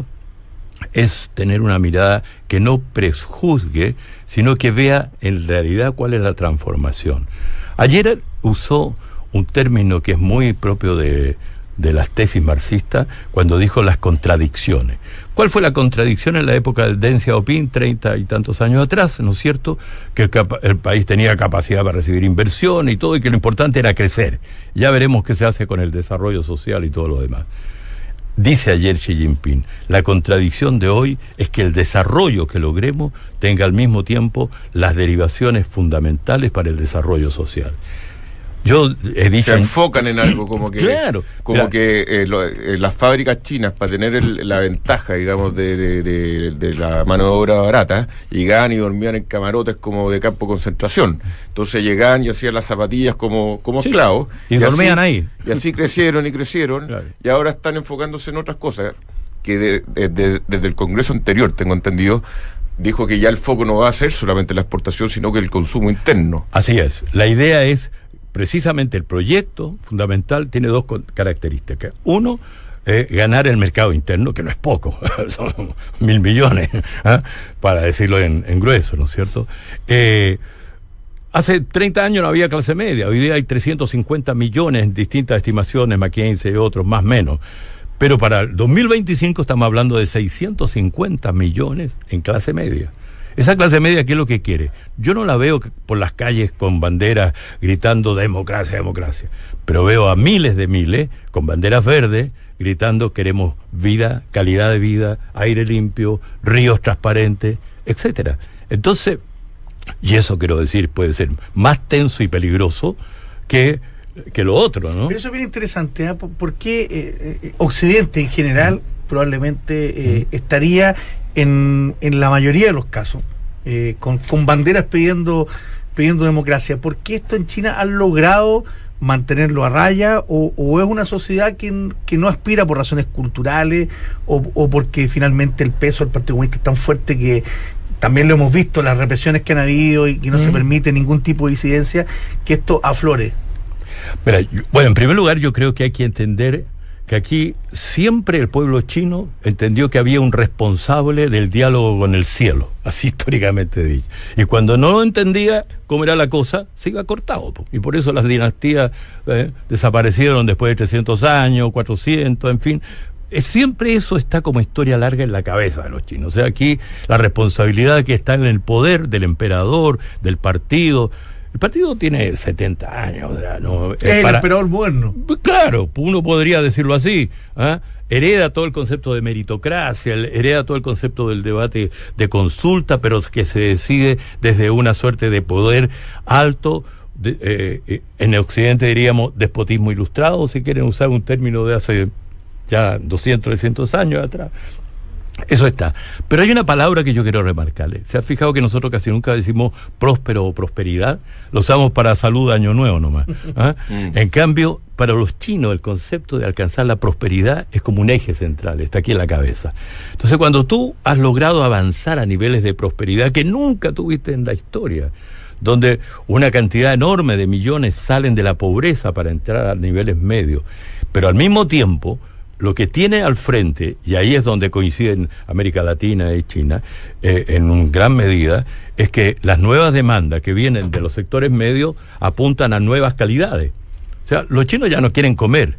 es tener una mirada que no prejuzgue, sino que vea en realidad cuál es la transformación. Ayer usó un término que es muy propio de, de las tesis marxistas, cuando dijo las contradicciones. ¿Cuál fue la contradicción en la época de Deng Xiaoping, treinta y tantos años atrás, ¿no es cierto? Que el, capa- el país tenía capacidad para recibir inversión y todo, y que lo importante era crecer. Ya veremos qué se hace con el desarrollo social y todo lo demás. Dice ayer Xi Jinping, la contradicción de hoy es que el desarrollo que logremos tenga al mismo tiempo las derivaciones fundamentales para el desarrollo social. Yo he dicho...
Se enfocan en algo, como que
claro,
como
claro.
que eh, lo, eh, las fábricas chinas, para tener el, la ventaja, digamos, de, de, de, de la mano de obra barata, llegaban y dormían en camarotes como de campo de concentración. Entonces llegaban y hacían las zapatillas como, como
sí,
esclavos.
Y, y dormían
así,
ahí.
Y así crecieron y crecieron, claro. Y ahora están enfocándose en otras cosas, que de, de, de, desde el Congreso anterior, tengo entendido, dijo que ya el foco no va a ser solamente la exportación, sino que el consumo interno.
Así es. La idea es... Precisamente el proyecto fundamental tiene dos características. Uno, eh, ganar el mercado interno, que no es poco, son mil millones, ¿eh? Para decirlo en, en grueso, ¿no es cierto? Eh, hace treinta años no había clase media, hoy día hay trescientos cincuenta millones en distintas estimaciones, McKinsey y otros, más o menos. Pero para el dos mil veinticinco estamos hablando de seiscientos cincuenta millones en clase media. Esa clase media, ¿qué es lo que quiere? Yo no la veo por las calles con banderas gritando democracia, democracia, pero veo a miles de miles con banderas verdes gritando queremos vida, calidad de vida, aire limpio, ríos transparentes, etcétera. Entonces, y eso quiero decir, puede ser más tenso y peligroso que, que lo otro, ¿no?
Pero eso es bien interesante, ¿eh? ¿Por qué eh, eh, Occidente en general probablemente eh, estaría... En, en la mayoría de los casos, eh, con, con banderas pidiendo, pidiendo democracia? ¿Por qué esto en China han logrado mantenerlo a raya? ¿O, o es una sociedad que, que no aspira por razones culturales? O, ¿O porque finalmente el peso del Partido Comunista es tan fuerte que también lo hemos visto, las represiones que han habido y que no mm. se permite ningún tipo de disidencia, que esto aflore?
Mira, yo, bueno, en primer lugar yo creo que hay que entender que aquí siempre el pueblo chino entendió que había un responsable del diálogo con el cielo, así históricamente dicho. Y cuando no lo entendía cómo era la cosa, se iba cortado. Y por eso las dinastías eh, desaparecieron después de trescientos años, cuatrocientos, en fin. Es, siempre eso está como historia larga en la cabeza de los chinos. O sea, aquí la responsabilidad que está en el poder del emperador, del partido... El partido tiene setenta años, ¿no?
Es el para... emperador bueno.
Claro, uno podría decirlo así. ¿eh? Hereda todo el concepto de meritocracia, hereda todo el concepto del debate de consulta, pero que se decide desde una suerte de poder alto. De, eh, en el Occidente diríamos despotismo ilustrado, si quieren usar un término de hace ya doscientos, trescientos años atrás. Eso está. Pero hay una palabra que yo quiero remarcarle. ¿Se ha fijado que nosotros casi nunca decimos próspero o prosperidad? Lo usamos para salud, año nuevo nomás. ¿Ah? Mm. En cambio, para los chinos el concepto de alcanzar la prosperidad es como un eje central, está aquí en la cabeza. Entonces, cuando tú has logrado avanzar a niveles de prosperidad que nunca tuviste en la historia, donde una cantidad enorme de millones salen de la pobreza para entrar a niveles medios, pero al mismo tiempo... Lo que tiene al frente, y ahí es donde coinciden América Latina y China, eh, en un gran medida, es que las nuevas demandas que vienen de los sectores medios apuntan a nuevas calidades. O sea, los chinos ya no quieren comer.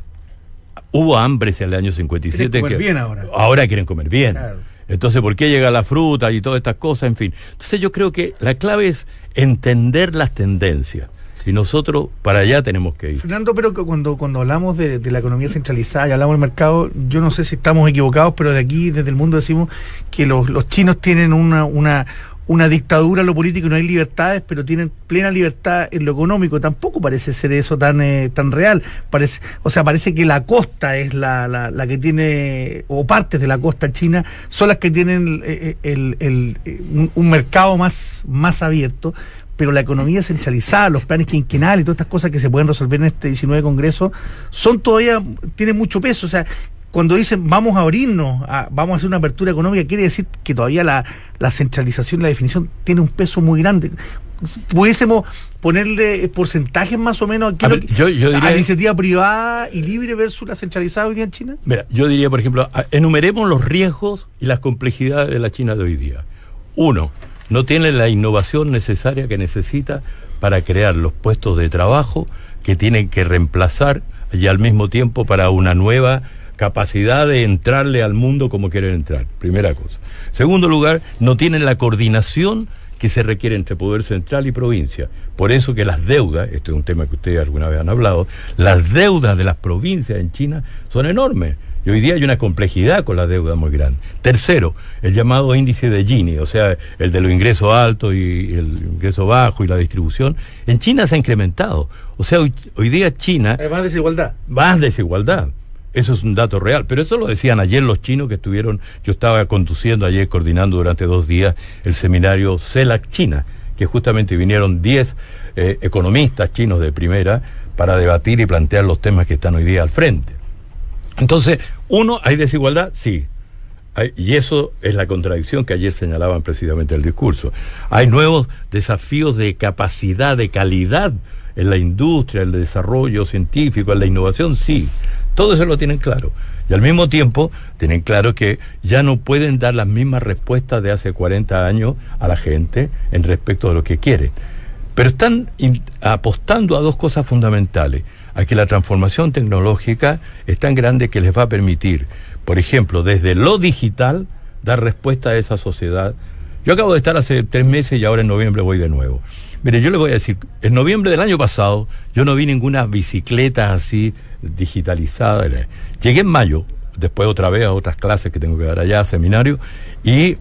Hubo hambre en el año cincuenta y siete.
Quieren comer
que,
bien ahora.
Ahora quieren comer bien.
Claro.
Entonces, ¿por qué llega la fruta y todas estas cosas? En fin. Entonces yo creo que la clave es entender las tendencias. Y nosotros para allá tenemos que ir.
Fernando, pero cuando, cuando hablamos de, de la economía centralizada y hablamos del mercado, yo no sé si estamos equivocados, pero de aquí, desde el mundo, decimos que los, los chinos tienen una, una, una dictadura en lo político y no hay libertades, pero tienen plena libertad en lo económico. Tampoco parece ser eso tan eh, tan real. Parece, o sea, parece que la costa es la, la, la que tiene, o partes de la costa china, son las que tienen el, el, el, el, un, un mercado más, más abierto. Pero la economía centralizada, los planes quinquenales y todas estas cosas que se pueden resolver en este diecinueve Congreso, son todavía, tienen mucho peso. O sea, cuando dicen vamos a abrirnos, a, vamos a hacer una apertura económica, quiere decir que todavía la, la centralización, la definición, tiene un peso muy grande. ¿Pudiésemos ponerle porcentajes más o menos a, ver, yo, yo diría, a la iniciativa privada y libre versus la centralizada hoy día en China?
Mira, yo diría, por ejemplo, enumeremos los riesgos y las complejidades de la China de hoy día. Uno, no tiene la innovación necesaria que necesita para crear los puestos de trabajo que tienen que reemplazar y al mismo tiempo para una nueva capacidad de entrarle al mundo como quieren entrar. Primera cosa. Segundo lugar, no tienen la coordinación que se requiere entre poder central y provincia. Por eso que las deudas, esto es un tema que ustedes alguna vez han hablado, las deudas de las provincias en China son enormes. Y hoy día hay una complejidad con la deuda muy grande. Tercero, el llamado índice de Gini, o sea, el de los ingresos altos y el ingreso bajo y la distribución. En China se ha incrementado. O sea, hoy, hoy día China...
Hay más desigualdad.
Más desigualdad. Eso es un dato real. Pero eso lo decían ayer los chinos que estuvieron... Yo estaba conduciendo ayer, coordinando durante dos días el seminario CELAC China, que justamente vinieron diez eh, economistas chinos de primera para debatir y plantear los temas que están hoy día al frente. Entonces, uno, ¿hay desigualdad? Sí. Hay, y eso es la contradicción que ayer señalaban precisamente en el discurso. Hay nuevos desafíos de capacidad, de calidad en la industria, en el desarrollo científico, en la innovación, sí. Todo eso lo tienen claro. Y al mismo tiempo tienen claro que ya no pueden dar las mismas respuestas de hace cuarenta años a la gente en respecto a lo que quiere. Pero están in, apostando a dos cosas fundamentales. A que la transformación tecnológica es tan grande que les va a permitir, por ejemplo, desde lo digital, dar respuesta a esa sociedad. Yo acabo de estar hace tres meses y ahora en noviembre voy de nuevo. Mire, yo le voy a decir, en noviembre del año pasado yo no vi ninguna bicicleta así digitalizada. Llegué en mayo, después otra vez a otras clases que tengo que dar allá, seminario, y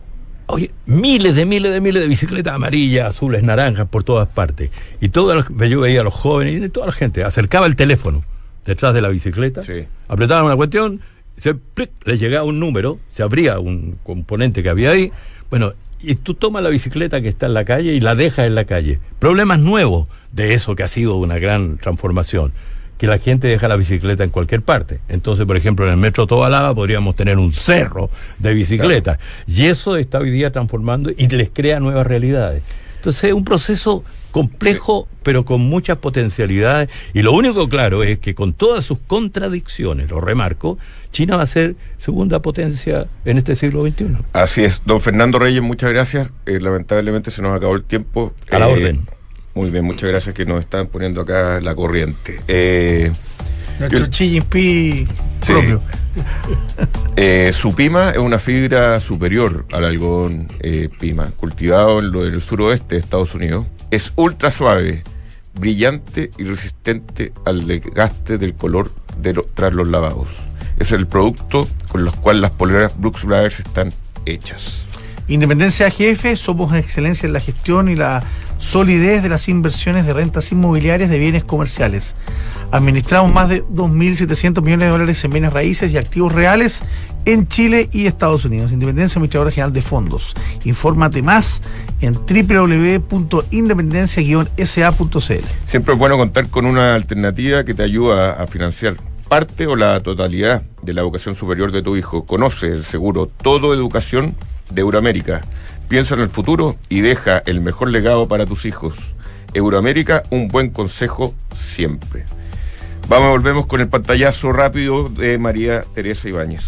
oye, miles de miles de miles de bicicletas amarillas, azules, naranjas por todas partes. Y todas las, yo veía a los jóvenes y toda la gente acercaba el teléfono detrás de la bicicleta, sí. Apretaban una cuestión, se, plic, les llegaba un número, se abría un componente que había ahí, bueno, y tú tomas la bicicleta que está en la calle y la dejas en la calle. Problemas nuevos de eso que ha sido una gran transformación, que la gente deja la bicicleta en cualquier parte. Entonces, por ejemplo, en el metro Tobalaba podríamos tener un cerro de bicicletas. Claro. Y eso está hoy día transformando y les crea nuevas realidades. Entonces, es un proceso complejo, sí, pero con muchas potencialidades. Y lo único claro es que con todas sus contradicciones, lo remarco, China va a ser segunda potencia en este siglo veintiuno.
Así es. Don Fernando Reyes, muchas gracias. Eh, lamentablemente se nos acabó el tiempo.
A eh, la orden.
Muy bien, muchas gracias que nos están poniendo acá la corriente. Eh,
Nuestro Xi Jinping
sí. propio. Eh, su pima es una fibra superior al algodón eh, pima, cultivado en, lo, en el suroeste de Estados Unidos. Es ultra suave, brillante y resistente al desgaste del color de lo, tras los lavados. Es el producto con los cuales las poleras Brooks Brothers están hechas.
Independencia A G F, somos excelencia en la gestión y la solidez de las inversiones de rentas inmobiliarias de bienes comerciales. Administramos más de dos mil setecientos millones de dólares en bienes raíces y activos reales en Chile y Estados Unidos. Independencia, Administradora General de Fondos. Infórmate más en doble u doble u doble u punto independencia guion s a punto c l.
Siempre es bueno contar con una alternativa que te ayuda a financiar parte o la totalidad de la educación superior de tu hijo. Conoce el seguro Todo Educación de Euroamérica. Piensa en el futuro y deja el mejor legado para tus hijos. Euroamérica, un buen consejo siempre. Vamos, volvemos con el pantallazo rápido de María Teresa Ibáñez.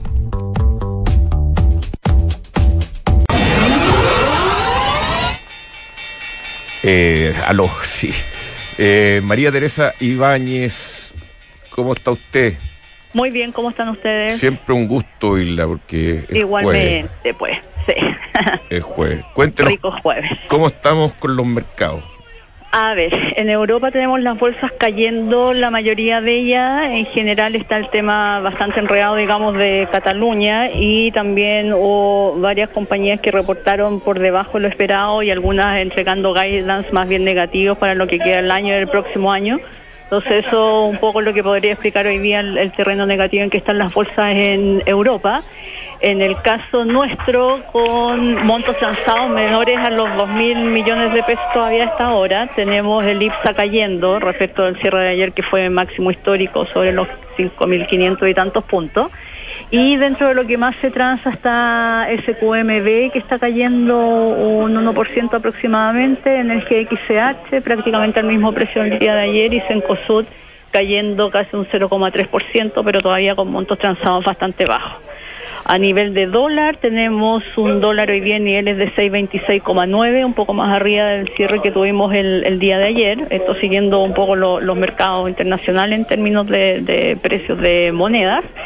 Eh, aló, sí. Eh, María Teresa Ibáñez, ¿cómo está usted?
Muy bien, ¿cómo están ustedes?
Siempre un gusto oírla porque es
igualmente,
jueves.
Pues, sí.
Es jueves. Cuéntenos,
rico jueves.
¿Cómo estamos con los mercados?
A ver, en Europa tenemos las bolsas cayendo, la mayoría de ellas. En general está el tema bastante enredado, digamos, de Cataluña, y también hubo varias compañías que reportaron por debajo de lo esperado y algunas entregando guidance más bien negativos para lo que queda el año y el próximo año. Entonces eso un poco es lo que podría explicar hoy día el, el terreno negativo en que están las bolsas en Europa. En el caso nuestro, con montos transados menores a los dos mil millones de pesos todavía hasta ahora, tenemos el I P S A cayendo respecto del cierre de ayer, que fue máximo histórico sobre los cinco mil quinientos y tantos puntos. Y dentro de lo que más se transa está S Q M B, que está cayendo un uno por ciento aproximadamente, en el G X C H prácticamente al mismo precio del día de ayer, y Cencosud cayendo casi un cero coma tres por ciento, pero todavía con montos transados bastante bajos. A nivel de dólar, tenemos un dólar hoy día en niveles de seis veintiséis coma nueve, un poco más arriba del cierre que tuvimos el, el día de ayer. Esto siguiendo un poco lo, los mercados internacionales en términos de, de precios de monedas.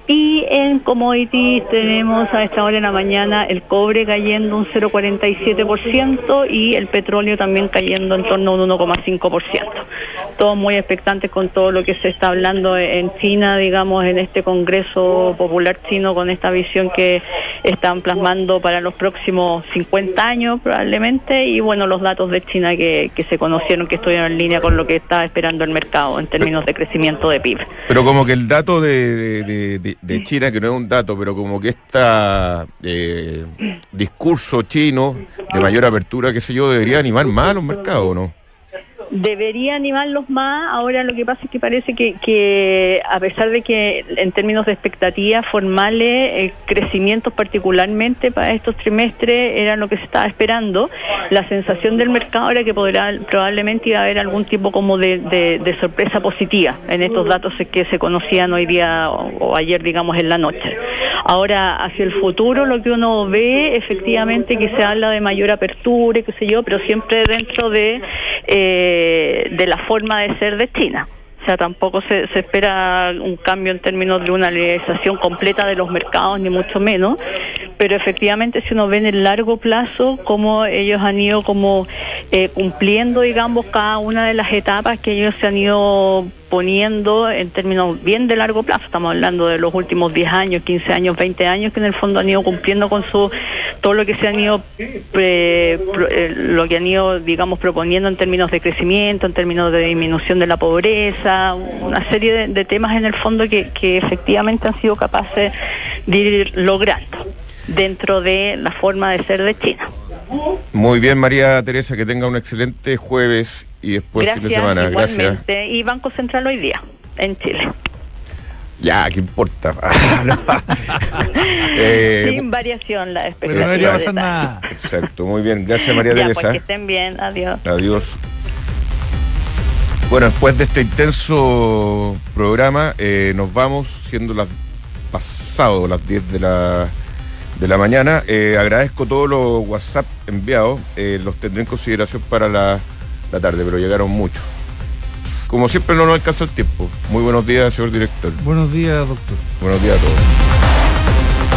Y en commodities tenemos a esta hora en la mañana el cobre cayendo un cero coma cuarenta y siete por ciento y el petróleo también cayendo en torno a un uno coma cinco por ciento. Todos muy expectantes con todo lo que se está hablando en China, digamos, en este Congreso Popular Chino, con esta visión que están plasmando para los próximos cincuenta años probablemente, y bueno, los datos de China que, que se conocieron, que estuvieron en línea con lo que está esperando el mercado en términos de crecimiento de P I B.
Pero como que el dato de, de, de, de China, que no es un dato, pero como que este eh, discurso chino de mayor apertura, qué sé yo, debería animar más a los mercados, ¿no?
Debería animarlos más. Ahora lo que pasa es que parece que, que a pesar de que en términos de expectativas formales, eh, crecimientos particularmente para estos trimestres eran lo que se estaba esperando, la sensación del mercado era que podrá, probablemente iba a haber algún tipo como de, de, de sorpresa positiva en estos datos que se conocían hoy día o, o ayer, digamos, en la noche. Ahora, hacia el futuro, lo que uno ve, efectivamente, que se habla de mayor apertura, qué sé yo, pero siempre dentro de eh, de la forma de ser de China. O sea, tampoco se, se espera un cambio en términos de una liberalización completa de los mercados, ni mucho menos, pero efectivamente si uno ve en el largo plazo cómo ellos han ido como eh, cumpliendo, digamos, cada una de las etapas que ellos se han ido poniendo en términos bien de largo plazo. Estamos hablando de los últimos diez años, quince años, veinte años, que en el fondo han ido cumpliendo con su todo lo que se han ido eh, pro, eh, lo que han ido, digamos, proponiendo en términos de crecimiento, en términos de disminución de la pobreza, una serie de, de temas en el fondo que, que efectivamente han sido capaces de ir logrando dentro de la forma de ser de China.
Muy bien, María Teresa, que tenga un excelente jueves y después
Gracias,
fin de semana.
Igualmente.
Gracias.
Y Banco Central hoy día, en Chile.
Ya, ¿qué importa? Ah, no. eh,
Sin variación la expectativa.
Pero no debería pasar nada.
Exacto, muy bien. Gracias, María
ya,
Teresa.
Pues que estén bien, adiós.
Adiós. Bueno, después de este intenso programa, eh, nos vamos, siendo las pasado las diez de la, de la mañana. Eh, agradezco todos los WhatsApp enviados, eh, los tendré en consideración para la, la tarde, pero llegaron muchos. Como siempre no nos alcanza el tiempo. Muy buenos días, señor director.
Buenos días, doctor.
Buenos días a todos.